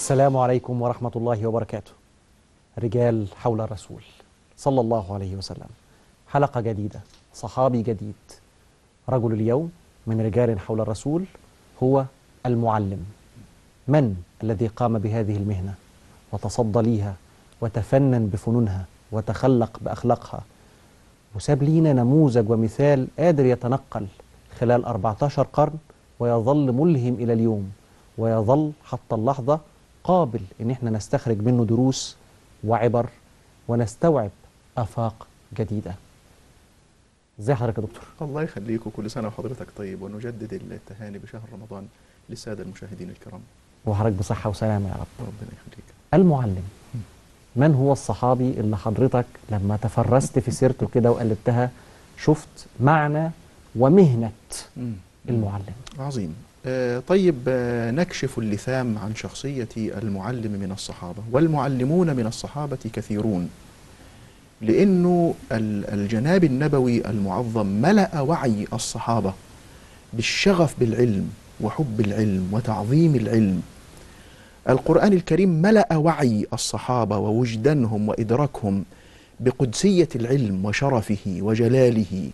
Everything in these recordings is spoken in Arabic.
السلام عليكم ورحمة الله وبركاته. رجال حول الرسول صلى الله عليه وسلم، حلقة جديدة، صحابي جديد. رجل اليوم من رجال حول الرسول هو المعلم. من الذي قام بهذه المهنة وتصدى ليها وتفنن بفنونها وتخلق بأخلاقها وساب لينا نموذج ومثال قادر يتنقل خلال 14 قرن ويظل ملهم إلى اليوم، ويظل حتى اللحظة قابل إن احنا نستخرج منه دروس وعبر ونستوعب آفاق جديدة. ازي حضرتك يا دكتور؟ الله يخليك، وكل سنة وحضرتك طيب، ونجدد التهاني بشهر رمضان للسادة المشاهدين الكرام. وحضرتك بصحة وسلامة يا رب. ربنا يخليك. المعلم، من هو الصحابي اللي حضرتك لما تفرست في سيرته كده وقلبتها شفت معنى ومهنة المعلم؟ عظيم. طيب، نكشف اللثام عن شخصية المعلم من الصحابة، والمعلمون من الصحابة كثيرون، لأنه الجناب النبوي المعظم ملأ وعي الصحابة بالشغف بالعلم وحب العلم وتعظيم العلم. القرآن الكريم ملأ وعي الصحابة ووجدانهم وإدراكهم بقدسية العلم وشرفه وجلاله.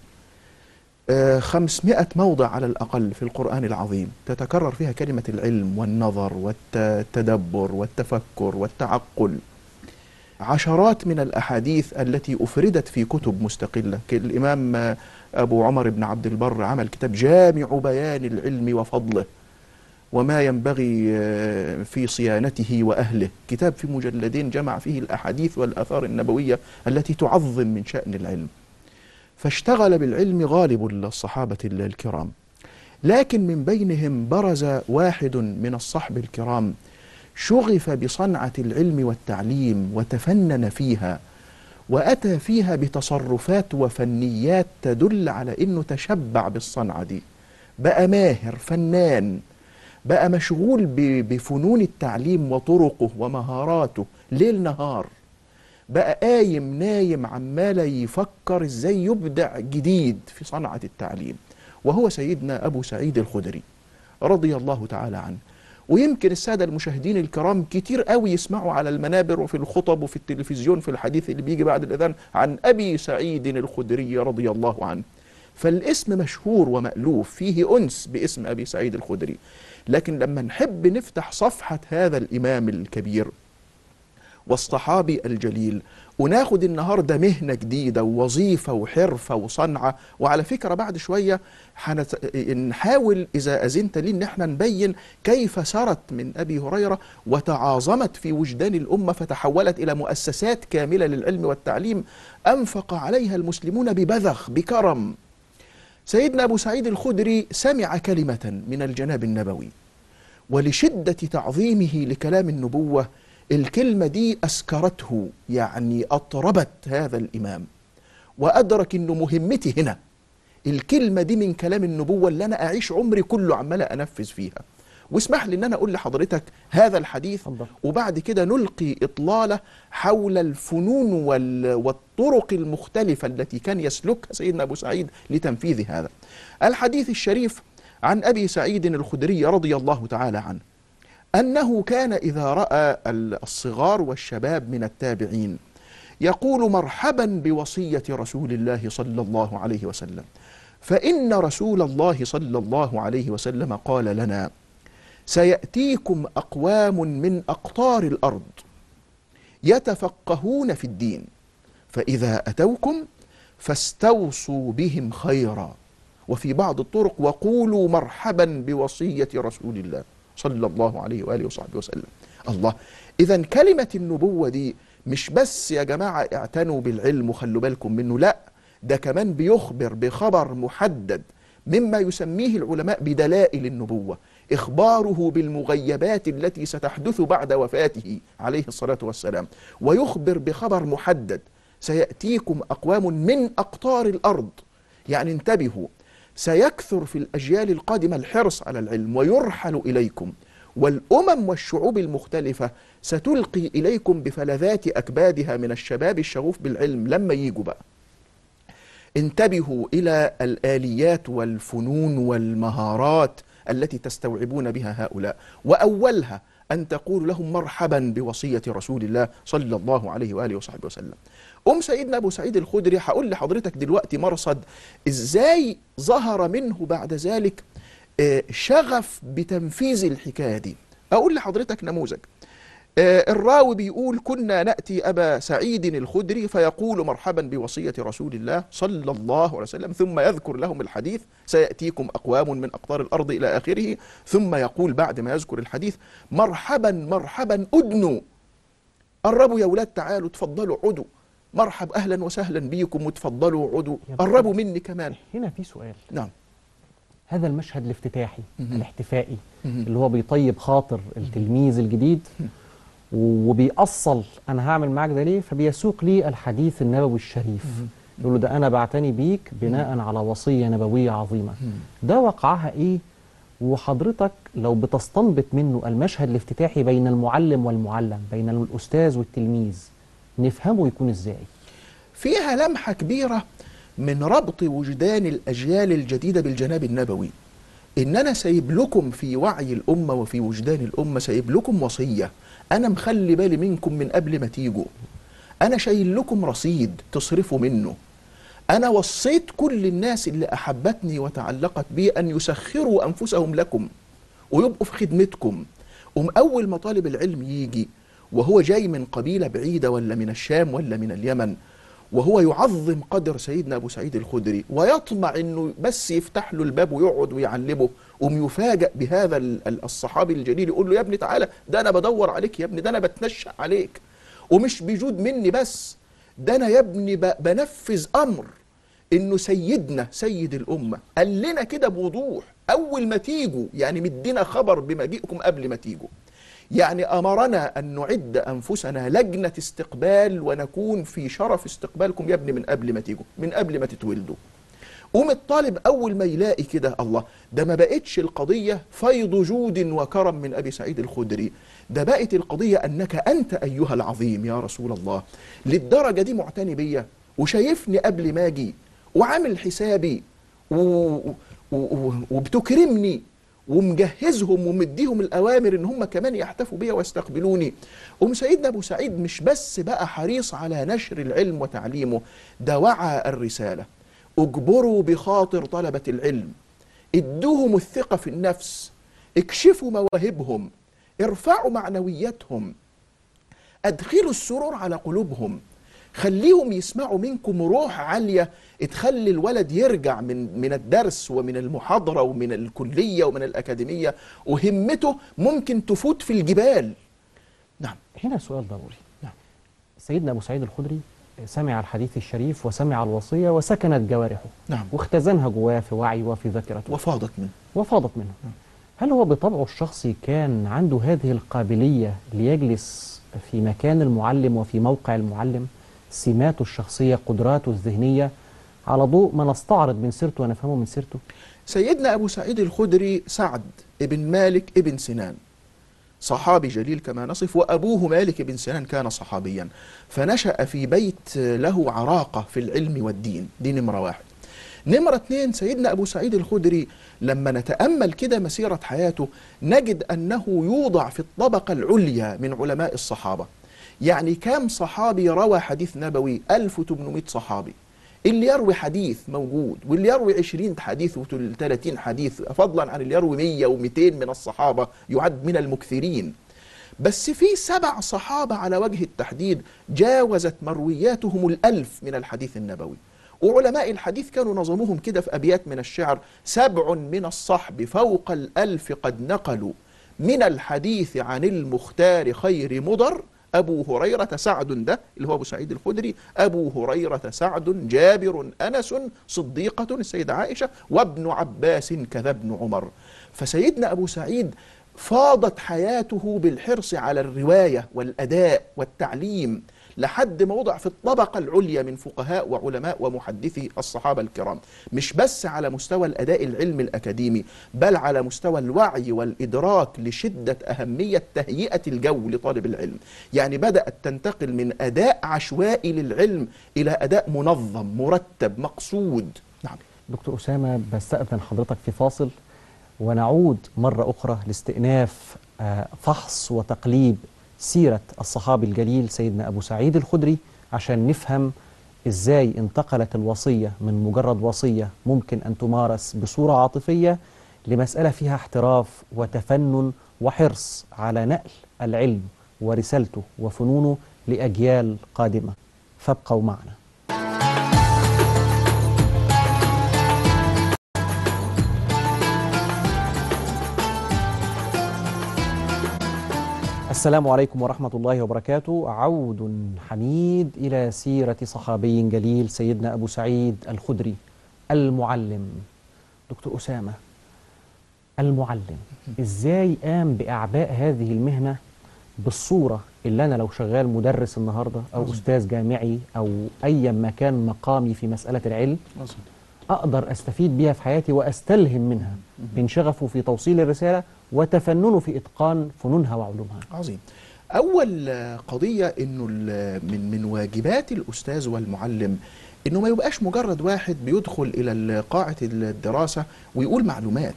500 موضع على الأقل في القرآن العظيم تتكرر فيها كلمة العلم والنظر والتدبر والتفكر والتعقل. عشرات من الأحاديث التي أفردت في كتب مستقلة. الإمام أبو عمر بن عبد البر عمل كتاب جامع بيان العلم وفضله وما ينبغي في صيانته وأهله، كتاب في مجلدين جمع فيه الأحاديث والآثار النبوية التي تعظم من شأن العلم. فاشتغل بالعلم غالب الصحابة الكرام، لكن من بينهم برز واحد من الصحب الكرام شغف بصنعة العلم والتعليم وتفنن فيها، وأتى فيها بتصرفات وفنيات تدل على أنه تشبع بالصنعة دي، بقى ماهر فنان، بقى مشغول بفنون التعليم وطرقه ومهاراته ليل نهار، بقى قايم نايم عمال يفكر ازاي يبدع جديد في صنعة التعليم، وهو سيدنا أبو سعيد الخدري رضي الله تعالى عنه. ويمكن السادة المشاهدين الكرام كتير قوي يسمعوا على المنابر وفي الخطب وفي التلفزيون في الحديث اللي بيجي بعد الأذان عن أبي سعيد الخدري رضي الله عنه، فالاسم مشهور ومألوف، فيه أنس باسم أبي سعيد الخدري. لكن لما نحب نفتح صفحة هذا الإمام الكبير والصحابي الجليل وناخد النهاردة مهنة جديدة ووظيفة وحرفة وصنعة، وعلى فكرة بعد شوية نحاول إذا أذنت لي إن احنا نبين كيف سرت من أبي هريرة وتعاظمت في وجدان الأمة فتحولت إلى مؤسسات كاملة للعلم والتعليم أنفق عليها المسلمون ببذخ بكرم. سيدنا أبو سعيد الخدري سمع كلمة من الجناب النبوي، ولشدة تعظيمه لكلام النبوة الكلمة دي أسكرته، يعني أطربت هذا الإمام، وأدرك أنه مهمتي هنا الكلمة دي من كلام النبوة اللي أنا أعيش عمري كله عمال أنفذ فيها. واسمح لي أن أنا أقول لحضرتك هذا الحديث وبعد كده نلقي إطلالة حول الفنون والطرق المختلفة التي كان يسلكها سيدنا أبو سعيد لتنفيذ هذا الحديث الشريف. عن أبي سعيد الخدري رضي الله تعالى عنه أنه كان إذا رأى الصغار والشباب من التابعين يقول مرحبا بوصية رسول الله صلى الله عليه وسلم، فإن رسول الله صلى الله عليه وسلم قال لنا: سيأتيكم أقوام من أقطار الأرض يتفقهون في الدين، فإذا أتوكم فاستوصوا بهم خيرا، وفي بعض الطرق وقولوا مرحبا بوصية رسول الله صلى الله عليه وآله وصحبه وسلم. الله، إذن كلمة النبوة دي مش بس يا جماعة اعتنوا بالعلم وخلوا بالكم منه، لا، ده كمان بيخبر بخبر محدد مما يسميه العلماء بدلائل النبوة، إخباره بالمغيبات التي ستحدث بعد وفاته عليه الصلاة والسلام، ويخبر بخبر محدد: سيأتيكم أقوام من أقطار الأرض، يعني انتبهوا، سيكثر في الأجيال القادمة الحرص على العلم ويرحل إليكم، والأمم والشعوب المختلفة ستلقي إليكم بفلذات أكبادها من الشباب الشغوف بالعلم لما يجوا بقى. انتبهوا إلى الآليات والفنون والمهارات التي تستوعبون بها هؤلاء، وأولها أن تقول لهم مرحبا بوصية رسول الله صلى الله عليه وآله وصحبه وسلم. سيدنا أبو سعيد الخدري هقول لحضرتك دلوقتي مرصد إزاي ظهر منه بعد ذلك شغف بتنفيذ الحكاية دي. أقول لحضرتك نموذج. الراوي بيقول: كنا نأتي أبا سعيد الخدري فيقول مرحبا بوصية رسول الله صلى الله عليه وسلم، ثم يذكر لهم الحديث: سيأتيكم أقوام من أقطار الأرض إلى آخره، ثم يقول بعد ما يذكر الحديث: مرحبا مرحبا أدنوا، قربوا يا ولاد، تعالوا تفضلوا عدوا، مرحب أهلا وسهلا بيكم وتفضلوا عدوا، قربوا مني كمان. هنا في سؤال. نعم. هذا المشهد الافتتاحي الاحتفائي اللي هو بيطيب خاطر التلميذ الجديد وبيأصل أنا هعمل معاك ده ليه، فبيسوق لي الحديث النبوي الشريف، يقول له: ده أنا بعتني بيك بناء على وصية نبوية عظيمة. ده وقعها إيه؟ وحضرتك لو بتستنبط منه المشهد الافتتاحي بين المعلم والمعلم، بين الأستاذ والتلميذ، نفهمه يكون إزاي؟ فيها لمحة كبيرة من ربط وجدان الأجيال الجديدة بالجناب النبوي، إن أنا سايب لكم في وعي الأمة وفي وجدان الأمة، سايب لكم وصية، أنا مخلي بالي منكم من قبل ما تيجوا، أنا شايل لكم رصيد تصرفوا منه، أنا وصيت كل الناس اللي أحبتني وتعلقت بي أن يسخروا أنفسهم لكم ويبقوا في خدمتكم. أول ما طالب العلم يجي وهو جاي من قبيلة بعيدة ولا من الشام ولا من اليمن، وهو يعظم قدر سيدنا أبو سعيد الخدري ويطمع أنه بس يفتح له الباب ويقعد ويعلمه، يفاجأ بهذا الصحابي الجليل يقول له: يا ابني تعالى، ده أنا بدور عليك يا ابني، ده أنا بتنشأ عليك، ومش بيجود مني بس، ده أنا يا ابني بنفذ أمر إنه سيدنا سيد الأمة قال لنا كده بوضوح أول ما تيجوا، يعني مدينا خبر بمجيئكم قبل ما تيجوا، يعني أمرنا أن نعد أنفسنا لجنة استقبال ونكون في شرف استقبالكم يا ابني من قبل ما تيجوا، من قبل ما تتولدوا. الطالب أول ما يلاقي كده، الله، ده ما بقتش القضية فيض جود وكرم من أبي سعيد الخدري، ده بقت القضية أنك أنت أيها العظيم يا رسول الله، للدرجة دي معتني بيا وشايفني قبل ما أجي وعامل حسابي وبتكرمني ومجهزهم ومديهم الأوامر إن هم كمان يحتفوا بيا ويستقبلوني. سيدنا أبو سعيد مش بس بقى حريص على نشر العلم وتعليمه، ده وعى الرسالة، اجبروا بخاطر طلبة العلم، ادوهم الثقة في النفس، اكشفوا مواهبهم، ارفعوا معنوياتهم، ادخلوا السرور على قلوبهم، خليهم يسمعوا منكم روح عالية تخلي الولد يرجع من الدرس ومن المحاضرة ومن الكلية ومن الأكاديمية وهمته ممكن تفوت في الجبال. نعم. هنا سؤال ضروري. نعم. سيدنا أبو سعيد الخدري سمع الحديث الشريف وسمع الوصية وسكنت جوارحه. نعم. واختزنها جواه في وعي وفي ذاكرته وفاضت منه. نعم. هل هو بطبعه الشخصي كان عنده هذه القابلية ليجلس في مكان المعلم وفي موقع المعلم؟ سماته الشخصية، قدراته الذهنية، على ضوء ما نستعرض من سيرته ونفهمه من سيرته. سيدنا أبو سعيد الخدري سعد ابن مالك ابن سنان، صحابي جليل كما نصف، وأبوه مالك بن سنان كان صحابيا، فنشأ في بيت له عراقة في العلم والدين، دي نمرة واحد. نمرة اتنين، سيدنا أبو سعيد الخدري لما نتأمل كده مسيرة حياته نجد أنه يوضع في الطبقة العليا من علماء الصحابة. يعني كام صحابي روى حديث نبوي؟ 1800 صحابي. اللي يروي حديث موجود، واللي يروي 20 حديث و30 حديث، فضلا عن اللي يروي 100 و200 من الصحابة، يعد من المكثرين. بس في 7 صحابة على وجه التحديد جاوزت مروياتهم 1000 من الحديث النبوي. وعلماء الحديث كانوا نظموهم كده في أبيات من الشعر: 7 من الصحب فوق 1000 قد نقلوا من الحديث عن المختار خير مضر، أبو هريرة سعد، ده اللي هو أبو سعيد الخدري، أبو هريرة سعد، جابر أنس، صديقة السيدة عائشة، وابن عباس كذا ابن عمر. فسيدنا أبو سعيد فاضت حياته بالحرص على الرواية والأداء والتعليم لحد ما وضع في الطبقة العليا من فقهاء وعلماء ومحدثي الصحابة الكرام، مش بس على مستوى الأداء العلمي الأكاديمي، بل على مستوى الوعي والإدراك لشدة أهمية تهيئة الجو لطالب العلم. يعني بدأت تنتقل من أداء عشوائي للعلم إلى أداء منظم مرتب مقصود. نعم. دكتور أسامة، بستأذن حضرتك في فاصل، ونعود مرة أخرى لاستئناف فحص وتقليب سيرة الصحابي الجليل سيدنا أبو سعيد الخدري عشان نفهم إزاي انتقلت الوصية من مجرد وصية ممكن أن تمارس بصورة عاطفية لمسألة فيها احتراف وتفنن وحرص على نقل العلم ورسالته وفنونه لأجيال قادمة. فابقوا معنا. السلام عليكم ورحمة الله وبركاته. عود حميد إلى سيرة صحابي جليل سيدنا أبو سعيد الخدري المعلم. دكتور أسامة، المعلم إزاي قام بأعباء هذه المهنة بالصورة اللي أنا لو شغال مدرس النهاردة أو أستاذ جامعي أو أي ما كان مقامي في مسألة العلم أقدر أستفيد بها في حياتي وأستلهم منها من شغفه في توصيل الرسالة وتفننه في إتقان فنونها وعلومها. عظيم. أول قضية إنه من واجبات الأستاذ والمعلم إنه ما يبقاش مجرد واحد بيدخل إلى قاعة الدراسة ويقول معلومات،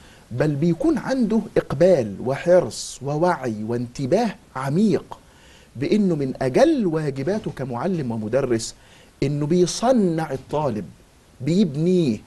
بل بيكون عنده إقبال وحرص ووعي وانتباه عميق بإنه من أجل واجباته كمعلم ومدرس إنه بيصنع الطالب، بيبنيه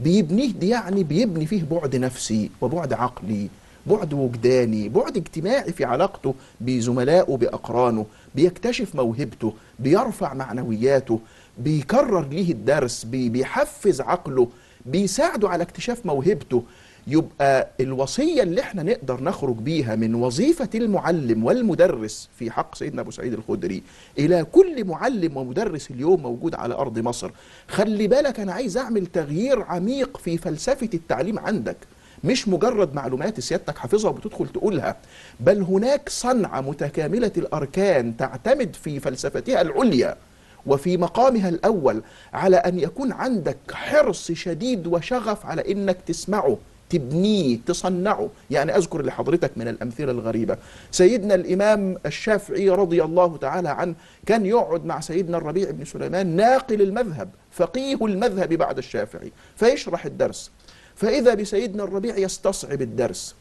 دي يعني بيبني فيه بعد نفسي وبعد عقلي، بعد وجداني، بعد اجتماعي في علاقته بزملائه بأقرانه، بيكتشف موهبته، بيرفع معنوياته، بيكرر ليه الدرس، بيحفز عقله، بيساعده على اكتشاف موهبته. يبقى الوصية اللي احنا نقدر نخرج بيها من وظيفة المعلم والمدرس في حق سيدنا أبو سعيد الخدري إلى كل معلم ومدرس اليوم موجود على أرض مصر، خلي بالك أنا عايز أعمل تغيير عميق في فلسفة التعليم عندك، مش مجرد معلومات سيادتك حافظها وبتدخل تقولها، بل هناك صنعة متكاملة الأركان تعتمد في فلسفتها العليا وفي مقامها الأول على أن يكون عندك حرص شديد وشغف على أنك تسمعه، تبنيه، تصنعه. يعني أذكر لحضرتك من الأمثلة الغريبة سيدنا الإمام الشافعي رضي الله تعالى عنه كان يقعد مع سيدنا الربيع بن سليمان ناقل المذهب فقيه المذهب بعد الشافعي فيشرح الدرس، فإذا بسيدنا الربيع يستصعب الدرس،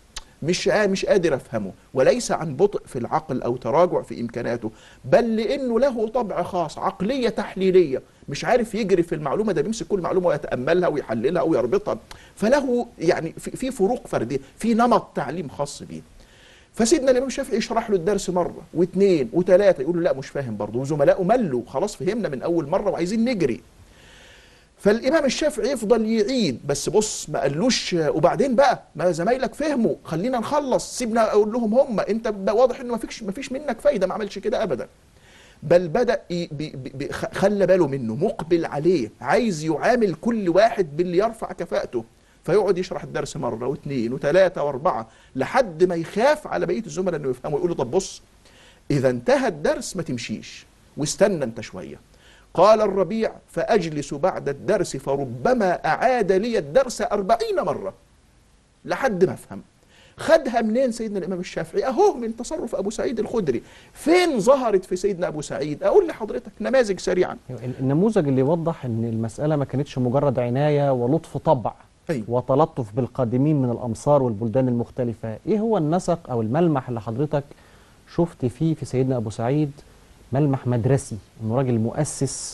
مش قادر أفهمه، وليس عن بطء في العقل أو تراجع في إمكاناته، بل لأنه له طبع خاص، عقلية تحليلية، مش عارف يجري في المعلومة، ده بيمسك كل معلومة ويتأملها ويحللها ويربطها، فله يعني في فروق فردية، في نمط تعليم خاص بيه. فسيدنا الإمام الشافعي يشرح له الدرس مرة واثنين وثلاثة، يقول له لا مش فاهم برضه، وزملائه ملوا خلاص فهمنا من أول مرة وعايزين نجري. فالإمام الشافعي يفضل يعيد، بس بص ما قالوش وبعدين بقى ما زمايلك فهموا خلينا نخلص، سيبنا أقول لهم هم، أنت واضح إنه ما فيش منك فايدة، ما عملش كده أبدا، بل بدأ خلى باله منه، مقبل عليه، عايز يعامل كل واحد باللي يرفع كفاءته، فيقعد يشرح الدرس مرة واثنين وثلاثة واربعة لحد ما يخاف على بقية الزملاء إنه يفهموا، يقول له طب بص إذا انتهى الدرس ما تمشيش واستنى أنت شوية. قال الربيع فأجلس بعد الدرس فربما أعاد لي الدرس 40 مرة لحد ما أفهم. خدها منين سيدنا الإمام الشافعي؟ أهو من تصرف أبو سعيد الخدري. فين ظهرت في سيدنا أبو سعيد؟ أقول لحضرتك نماذج سريعا. النموذج اللي يوضح أن المسألة ما كانتش مجرد عناية ولطف طبع وتلطف بالقادمين من الأمصار والبلدان المختلفة. إيه هو النسق أو الملمح اللي حضرتك شفت فيه في سيدنا أبو سعيد ملمح مدرسي، انه راجل مؤسس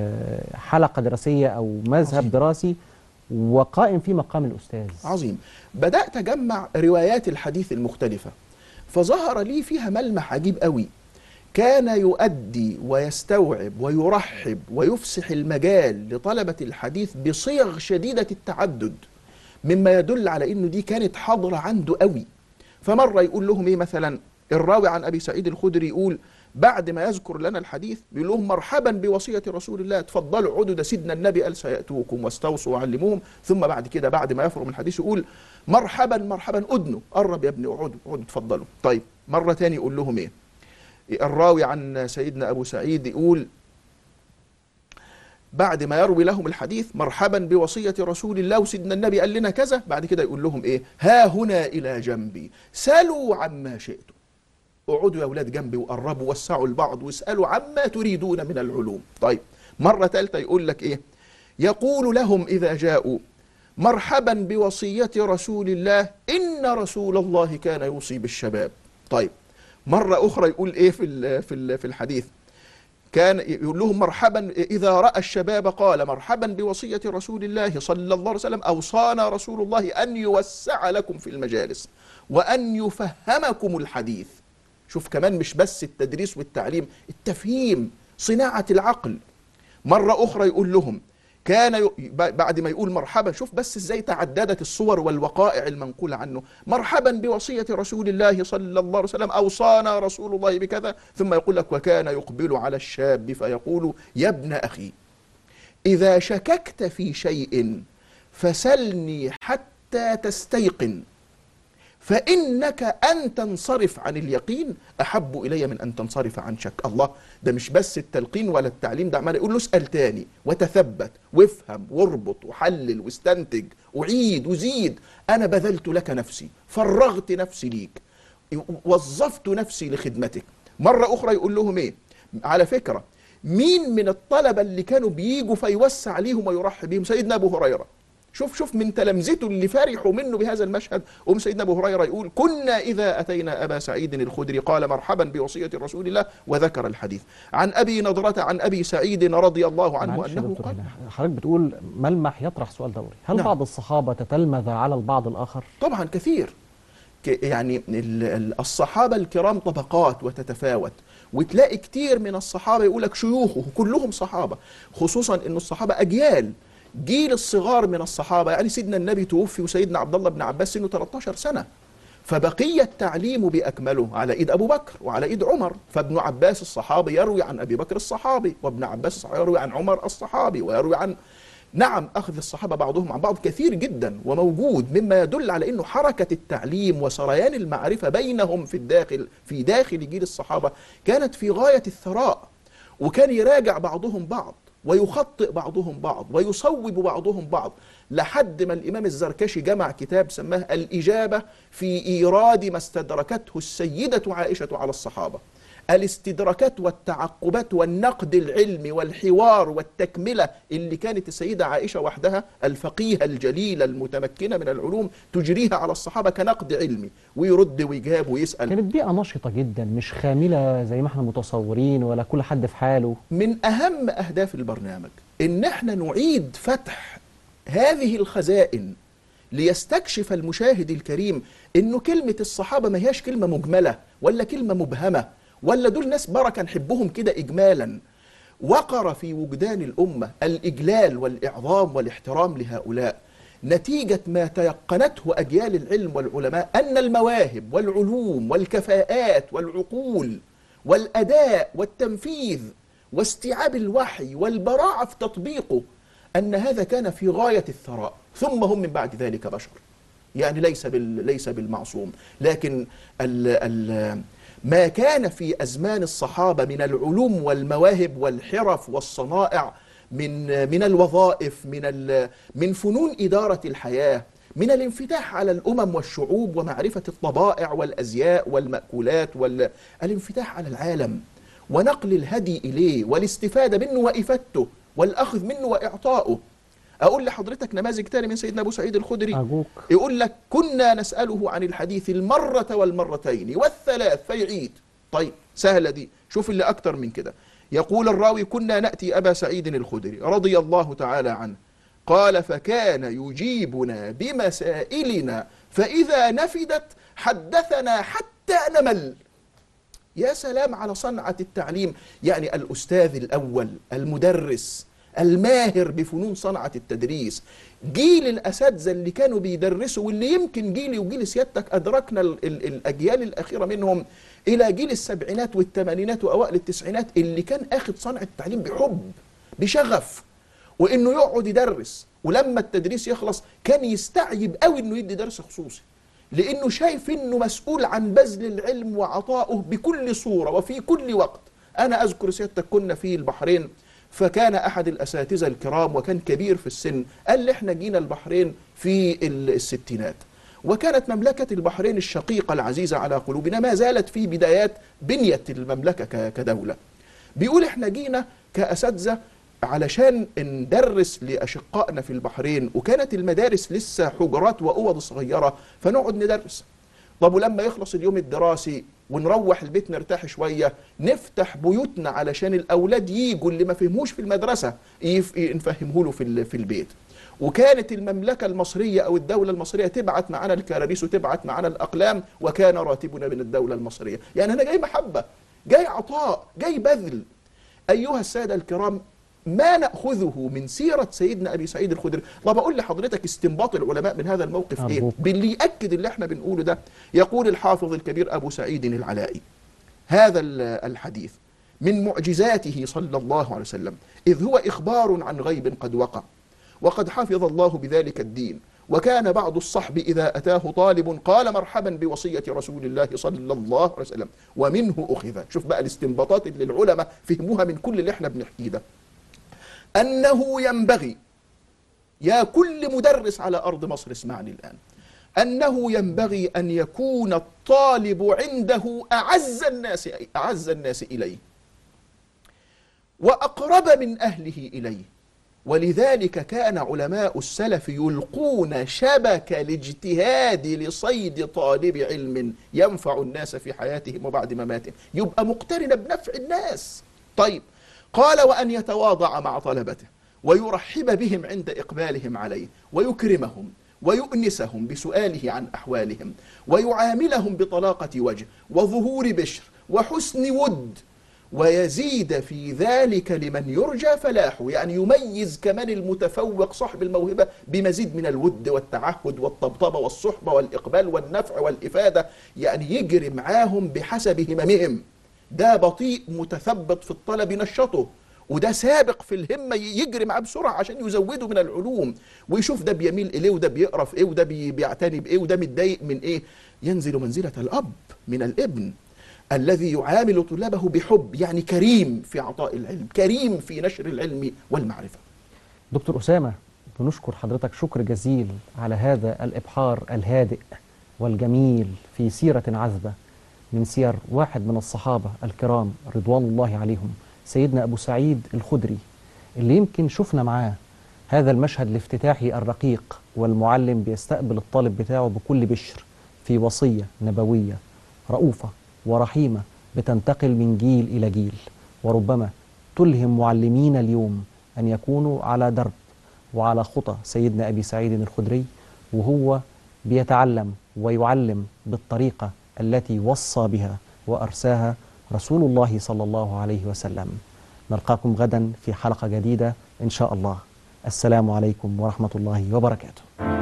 حلقة دراسية او مذهب عظيم. دراسي وقائم في مقام الأستاذ؟ عظيم. بدأت أجمع روايات الحديث المختلفة فظهر لي فيها ملمح عجيب قوي، كان يؤدي ويستوعب ويرحب ويفسح المجال لطلبة الحديث بصيغ شديدة التعدد، مما يدل على انه دي كانت حاضرة عنده قوي. فمرة يقول لهم ايه مثلا، الراوي عن أبي سعيد الخدري يقول بعد ما يذكر لنا الحديث بيقول لهم مرحبا بوصية رسول الله، تفضلوا عدوا، ده سيدنا النبي قال سيأتوكم واستوصوا وعلموهم. ثم بعد كده بعد ما يفرغ من الحديث يقول مرحبا مرحبا ادنوا، قرب يا ابني اقعدوا تفضلوا. طيب مرة تاني يقول لهم ايه، الراوي عن سيدنا أبو سعيد يقول بعد ما يروي لهم الحديث مرحبا بوصية رسول الله وسيدنا النبي قال لنا كذا، بعد كده يقول لهم ايه، ها هنا إلى جنبي سلوا عما شئتم، اقعدوا يا أولاد جنبي وقربوا وسعوا البعض واسألوا عما تريدون من العلوم. طيب مرة ثالثة يقول لك ايه، يقول لهم إذا جاءوا مرحبا بوصية رسول الله، إن رسول الله كان يوصي بالشباب. طيب مرة أخرى يقول إيه في الحديث؟ كان يقول لهم مرحبا إذا رأى الشباب قال مرحبا بوصية رسول الله صلى الله عليه وسلم، أوصانا رسول الله أن يوسع لكم في المجالس وأن يفهمكم الحديث. شوف كمان مش بس التدريس والتعليم، التفهيم، صناعة العقل. مرة أخرى يقول لهم كان بعد ما يقول مرحبا، شوف بس ازاي تعددت الصور والوقائع المنقولة عنه. مرحبا بوصية رسول الله صلى الله عليه وسلم، أوصانا رسول الله بكذا، ثم يقول لك وكان يقبل على الشاب فيقول يا ابن أخي إذا شككت في شيء فسلني حتى تستيقن، فإنك أن تنصرف عن اليقين أحب إلي من أن تنصرف عن شك. الله، ده مش بس التلقين ولا التعليم، ده عمال يقول له اسأل تاني وتثبت وافهم واربط وحلل واستنتج وعيد وزيد. أنا بذلت لك نفسي، فرغت نفسي ليك، وظفت نفسي لخدمتك. مرة أخرى يقول لهم إيه؟ على فكرة مين من الطلبة اللي كانوا بييجوا فيوسع ليهم ويرحب بهم؟ سيدنا أبو هريرة. شوف من تلامذته اللي فرحوا منه بهذا المشهد. سيدنا أبو هريرة يقول كنا إذا أتينا أبا سعيد الخدري قال مرحبا بوصية رسول الله، وذكر الحديث. عن أبي نضرة عن أبي سعيد رضي الله عنه أنه قال. حضرتك بتقول ملمح يطرح سؤال دوري، هل نعم. بعض الصحابة تتلمذ على البعض الآخر؟ طبعا كثير، يعني الصحابة الكرام طبقات وتتفاوت، وتلاقي كتير من الصحابة يقولك شيوخه كلهم صحابة، خصوصا أن الصحابة أجيال. جيل الصغار من الصحابة، يعني سيدنا النبي توفي وسيدنا عبد الله بن عباس سنه 13 سنة، فبقي التعليم بأكمله على إيد أبو بكر وعلى إيد عمر. فابن عباس الصحابي يروي عن أبي بكر الصحابي، وابن عباس الصحابي يروي عن عمر الصحابي، ويروي عن نعم أخذ الصحابة بعضهم عن بعض كثير جدا وموجود، مما يدل على أنه حركة التعليم وسريان المعرفة بينهم في داخل جيل الصحابة كانت في غاية الثراء، وكان يراجع بعضهم بعض ويخطئ بعضهم بعض ويصوب بعضهم بعض، لحد ما الإمام الزركشي جمع كتاب سماه الإجابة في إيراد ما استدركته السيدة عائشة على الصحابة. الاستدراكات والتعقبات والنقد العلمي والحوار والتكملة اللي كانت السيدة عائشة وحدها الفقيهة الجليلة المتمكنة من العلوم تجريها على الصحابة كنقد علمي، ويرد ويجاب ويسأل. كانت بيئة نشطة جدا، مش خاملة زي ما احنا متصورين ولا كل حد في حاله. من أهم أهداف البرنامج إن احنا نعيد فتح هذه الخزائن ليستكشف المشاهد الكريم إنه كلمة الصحابة ما هياش كلمة مجملة ولا كلمة مبهمة، ولا دول ناس بركة نحبهم كده إجمالا. وقر في وجدان الأمة الإجلال والإعظام والاحترام لهؤلاء نتيجة ما تيقنته أجيال العلم والعلماء، أن المواهب والعلوم والكفاءات والعقول والأداء والتنفيذ واستيعاب الوحي والبراعة في تطبيقه، أن هذا كان في غاية الثراء، ثم هم من بعد ذلك بشر، يعني ليس بالمعصوم. لكن ما كان في أزمان الصحابة من العلوم والمواهب والحرف والصنائع، من الوظائف، من فنون إدارة الحياة، من الانفتاح على الأمم والشعوب ومعرفة الطبائع والأزياء والمأكولات، والانفتاح على العالم ونقل الهدي إليه والاستفادة منه وإفادته والأخذ منه وإعطائه. أقول لحضرتك نماذج تاني من سيدنا أبو سعيد الخدري. أبوك. يقول لك كنا نسأله عن الحديث المرة والمرتين والثلاث فيعيد. طيب سهلة دي، شوف اللي أكتر من كده. يقول الراوي كنا نأتي أبا سعيد الخدري رضي الله تعالى عنه قال فكان يجيبنا بمسائلنا فإذا نفدت حدثنا حتى نمل. يا سلام على صنعة التعليم، يعني الأستاذ الأول المدرس الماهر بفنون صنعة التدريس، جيل الأساتذة اللي كانوا بيدرسوا، واللي يمكن جيلي وجيل سيادتك أدركنا الأجيال الأخيرة منهم إلى جيل السبعينات والثمانينات وأوائل التسعينات، اللي كان أخذ صنعة التعليم بحب بشغف، وإنه يقعد يدرس، ولما التدريس يخلص كان يستعجب قوي إنه يدي درس خصوصي، لأنه شايف إنه مسؤول عن بذل العلم وعطائه بكل صورة وفي كل وقت. أنا أذكر سيادتك كنا في البحرين، فكان أحد الأساتذة الكرام وكان كبير في السن قال لي إحنا جينا البحرين في الستينات، وكانت مملكة البحرين الشقيقة العزيزة على قلوبنا ما زالت في بدايات بنية المملكة كدولة. بيقول إحنا جينا كأساتذة علشان ندرس لأشقائنا في البحرين، وكانت المدارس لسه حجرات وأوض صغيرة، فنقعد ندرس. طب ولما يخلص اليوم الدراسي ونروح البيت نرتاح شوية، نفتح بيوتنا علشان الأولاد ييجوا اللي ما فهموش في المدرسة نفهمه له في البيت. وكانت المملكة المصرية أو الدولة المصرية تبعت معنا الكراريس وتبعت معنا الأقلام، وكان راتبنا من الدولة المصرية. يعني أنا جاي محبة، جاي عطاء، جاي بذل. أيها السادة الكرام، ما نأخذه من سيرة سيدنا أبي سعيد الخدري؟ طب أقول لحضرتك استنباط العلماء من هذا الموقف إيه؟ باللي يأكد اللي احنا بنقوله ده. يقول الحافظ الكبير أبو سعيد العلائي هذا الحديث من معجزاته صلى الله عليه وسلم، إذ هو إخبار عن غيب قد وقع، وقد حفظ الله بذلك الدين. وكان بعض الصحب إذا أتاه طالب قال مرحبا بوصية رسول الله صلى الله عليه وسلم، ومنه أخذ. شوف بقى الاستنباطات اللي العلماء فهموها من كل اللي احنا بنحكيه ده. أنه ينبغي، يا كل مدرس على أرض مصر اسمعني الآن، أنه ينبغي أن يكون الطالب عنده أعز الناس إليه وأقرب من أهله إليه. ولذلك كان علماء السلف يلقون شبك الاجتهاد لصيد طالب علم ينفع الناس في حياتهم وبعد مماتهم، يبقى مقترن بنفع الناس. طيب، قال وأن يتواضع مع طلبته ويرحب بهم عند إقبالهم عليه، ويكرمهم ويؤنسهم بسؤاله عن أحوالهم، ويعاملهم بطلاقة وجه وظهور بشر وحسن ود، ويزيد في ذلك لمن يرجى فلاحه. يعني يميز كمان المتفوق صاحب الموهبة بمزيد من الود والتعهد والطبطبة والصحبة والإقبال والنفع والإفادة، يعني يجري معاهم بحسب هممهم. ده بطيء متثبط في الطلب نشطه، وده سابق في الهمة يجري معاه بسرعة عشان يزوده من العلوم، ويشوف ده بيميل إليه وده بيقرأ في إيه وده بيعتني بإيه وده متضايق من إيه. ينزل منزلة الأب من الابن الذي يعامل طلابه بحب، يعني كريم في عطاء العلم، كريم في نشر العلم والمعرفة. دكتور أسامة، بنشكر حضرتك شكر جزيل على هذا الإبحار الهادئ والجميل في سيرة عذبة من سير واحد من الصحابة الكرام رضوان الله عليهم، سيدنا أبو سعيد الخدري، اللي يمكن شفنا معاه هذا المشهد الافتتاحي الرقيق، والمعلم بيستقبل الطالب بتاعه بكل بشر في وصية نبوية رؤوفة ورحيمة بتنتقل من جيل إلى جيل، وربما تلهم معلمين اليوم أن يكونوا على درب وعلى خطى سيدنا أبي سعيد الخدري، وهو بيتعلم ويعلم بالطريقة التي وصى بها وأرساها رسول الله صلى الله عليه وسلم. نلقاكم غدا في حلقة جديدة إن شاء الله. السلام عليكم ورحمة الله وبركاته.